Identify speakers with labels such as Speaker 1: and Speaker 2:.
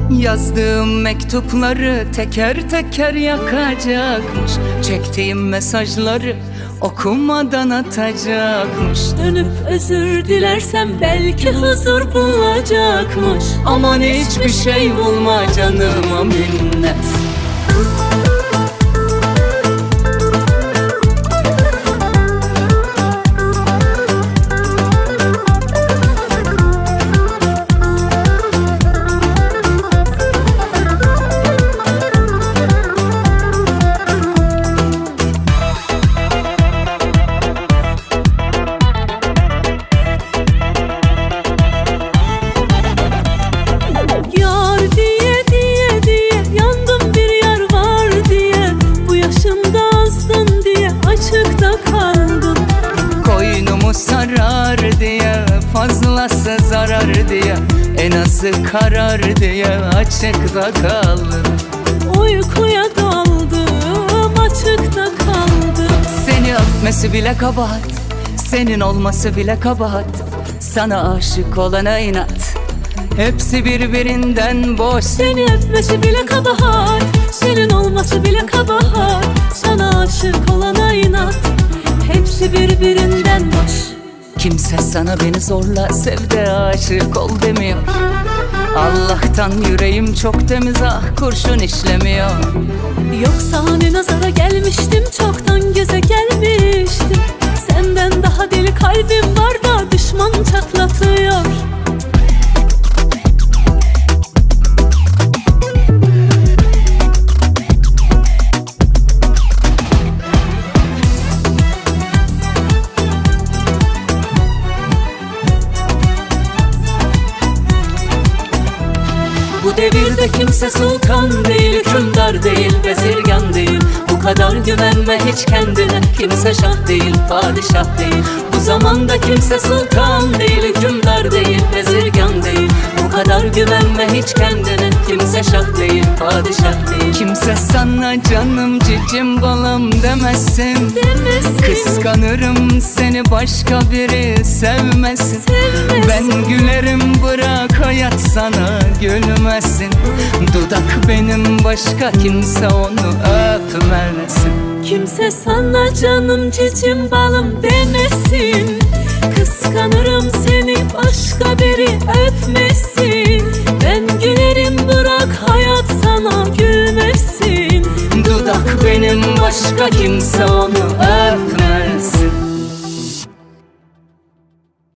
Speaker 1: Yazdığım mektupları teker teker yakacakmış. Çektiğim mesajları okumadan atacakmış.
Speaker 2: Dönüp özür dilersem belki huzur bulacakmış.
Speaker 1: Aman hiçbir şey bulma canıma minnet. Sarar diye, fazlası zarar diye, en azı karar diye açıkta kaldım.
Speaker 2: Uykuya daldım, açıkta kaldım.
Speaker 1: Seni öpmesi bile kabahat, senin olması bile kabahat. Sana aşık olana inat, hepsi birbirinden boş.
Speaker 2: Seni öpmesi bile kabahat, senin olması bile kabahat. Sana aşık olana inat, hepsi birbirinden boş.
Speaker 1: Kimse sana beni zorla sev de aşık ol demiyor. Allah'tan yüreğim çok temiz, ah kurşun işlemiyor.
Speaker 2: Yoksa hani nazara gelmiştim, çoktan göze gelmiştim. Senden daha deli kalbim var da düşman çatlatıyor. Bu devirde kimse sultan değil, hükümdar değil, bezirgan değil. Bu kadar güvenme hiç kendine, kimse şah değil, padişah değil. Bu zamanda kimse sultan değil, hükümdar değil, bezirgan değil. Bu kadar güvenme hiç kendine, kimse şah değil, padişah değil.
Speaker 1: Kimse sana canım cicim balam demesin, kıskanırım seni başka biri sevmesin. Ben gülerim bırak hayat sana gülmesin. Dudak benim başka kimse onu öpmesin.
Speaker 2: Kimse sana canım cicim balım demesin, kıskanırım seni başka biri öpmesin. Ben gülerim bırak hayat sana gülmesin.
Speaker 1: Dudak benim başka kimse onu öpmesin.